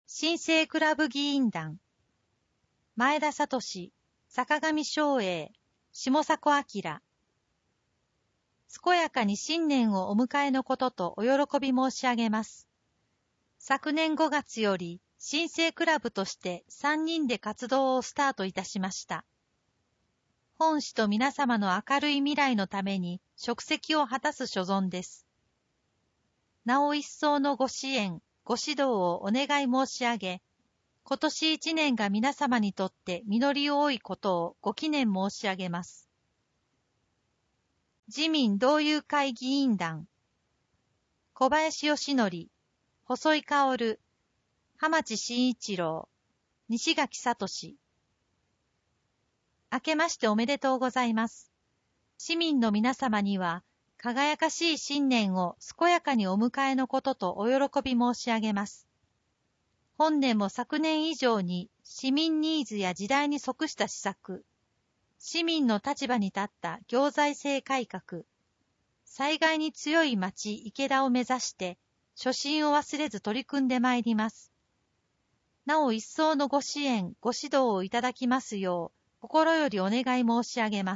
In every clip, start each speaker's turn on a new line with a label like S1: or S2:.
S1: 新生クラブ議員団、前田聡、坂上昌英、下迫明。健やかに新年をお迎えのこととお喜び申し上げます。昨年5月より新生クラブとして3人で活動をスタートいたしました。本市と皆様の明るい未来のために職責を果たす所存です。なお一層のご支援、ご指導をお願い申し上げ、今年1年が皆様にとって実り多いことをご記念申し上げます。自民同友会議員団、小林義則、細井薫、浜地真一郎、西垣聡。明けましておめでとうございます。市民の皆様には、輝かしい新年を健やかにお迎えのこととお喜び申し上げます。本年も昨年以上に市民ニーズや時代に即した施策、市民の立場に立った行財政改革、災害に強い町池田を目指して初心を忘れず取り組んでまいります。なお一層のご支援、ご指導をいただきますよう心よりお願い申し上げます。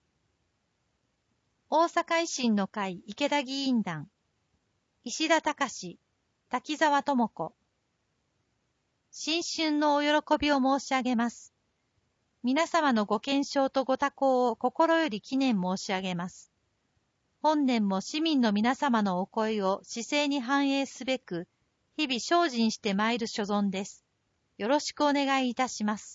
S1: 大阪維新の会池田議員団、石田隆、滝沢智子。新春のお喜びを申し上げます。皆様のご健勝とご多幸を心より記念申し上げます。本年も市民の皆様のお声を市政に反映すべく、日々精進してまいる所存です。よろしくお願いいたします。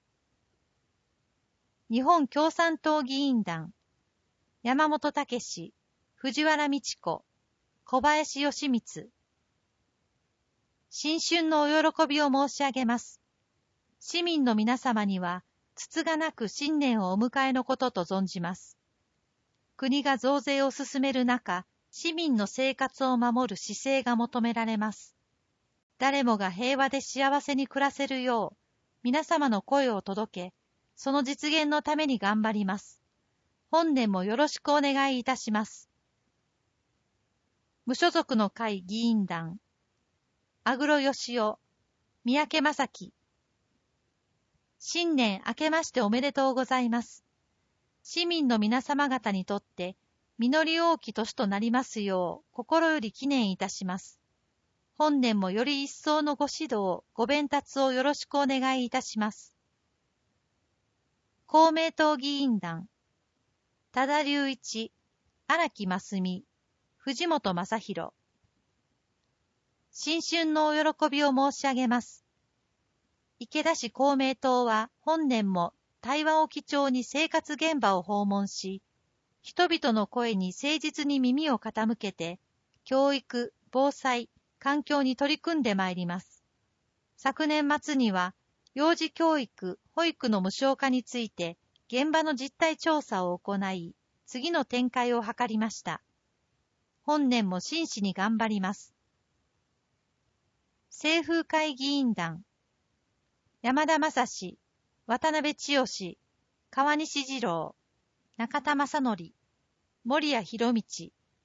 S1: 日本共産党議員団、山本武、藤原道子、小林義光。新春のお喜びを申し上げます。市民の皆様には、つつがなく新年をお迎えのことと存じます。国が増税を進める中、市民の生活を守る姿勢が求められます。誰もが平和で幸せに暮らせるよう、皆様の声を届け、その実現のために頑張ります。本年もよろしくお願いいたします。無所属の会議員団、阿黒義夫、三宅正樹。新年明けましておめでとうございます。市民の皆様方にとって、実り多き年となりますよう、心より記念いたします。本年もより一層のご指導、ご鞭撻をよろしくお願いいたします。公明党議員団、多田隆一、荒木真澄、藤本正弘。新春のお喜びを申し上げます。池田市公明党は本年も対話を基調に生活現場を訪問し、人々の声に誠実に耳を傾けて、教育、防災、環境に取り組んでまいります。昨年末には、幼児教育、保育の無償化について、現場の実態調査を行い、次の展開を図りました。本年も真摯に頑張ります。清風会議員団、山田正史、渡辺千代、川西二郎、中田正則、森谷博道。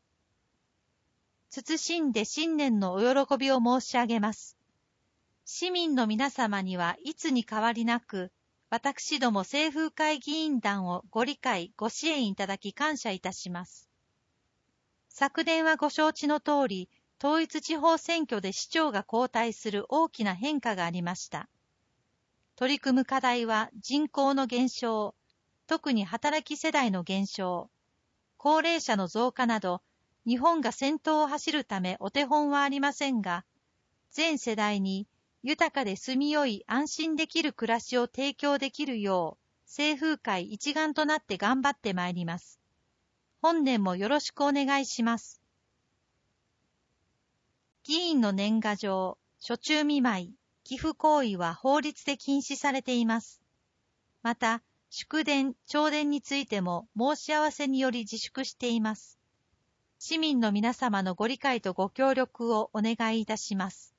S1: 謹んで新年のお喜びを申し上げます。市民の皆様にはいつに変わりなく、私ども清風会議員団をご理解、ご支援いただき感謝いたします。昨年はご承知の通り、統一地方選挙で市長が交代する大きな変化がありました。取り組む課題は人口の減少、特に働き世代の減少、高齢者の増加など、日本が先頭を走るためお手本はありませんが、全世代に豊かで住みよい安心できる暮らしを提供できるよう、清風会一丸となって頑張ってまいります。本年もよろしくお願いします。議員の年賀状、暑中見舞い、寄付行為は法律で禁止されています。また、祝電、弔電についても申し合わせにより自粛しています。市民の皆様のご理解とご協力をお願いいたします。